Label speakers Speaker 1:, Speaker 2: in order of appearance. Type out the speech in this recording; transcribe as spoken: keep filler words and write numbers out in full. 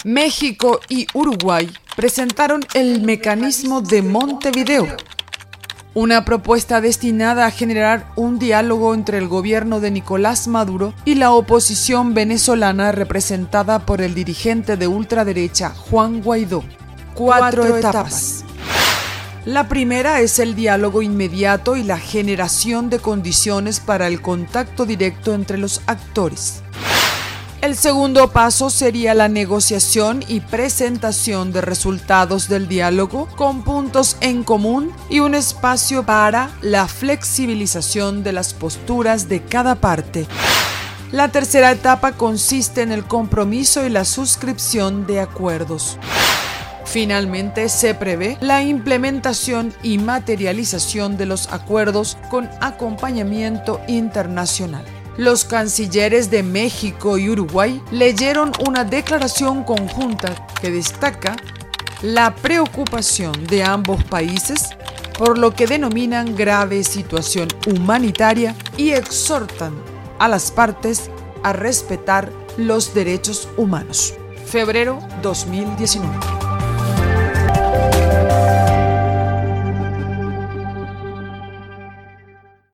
Speaker 1: México y Uruguay presentaron el Mecanismo de Montevideo, una propuesta destinada a generar un diálogo entre el gobierno de Nicolás Maduro y la oposición venezolana representada por el dirigente de ultraderecha Juan Guaidó. Cuatro, Cuatro etapas. La primera es el diálogo inmediato y la generación de condiciones para el contacto directo entre los actores. El segundo paso sería la negociación y presentación de resultados del diálogo con puntos en común y un espacio para la flexibilización de las posturas de cada parte. La tercera etapa consiste en el compromiso y la suscripción de acuerdos. Finalmente, se prevé la implementación y materialización de los acuerdos con acompañamiento internacional. Los cancilleres de México y Uruguay leyeron una declaración conjunta que destaca la preocupación de ambos países por lo que denominan grave situación humanitaria y exhortan a las partes a respetar los derechos humanos. Febrero dos mil diecinueve.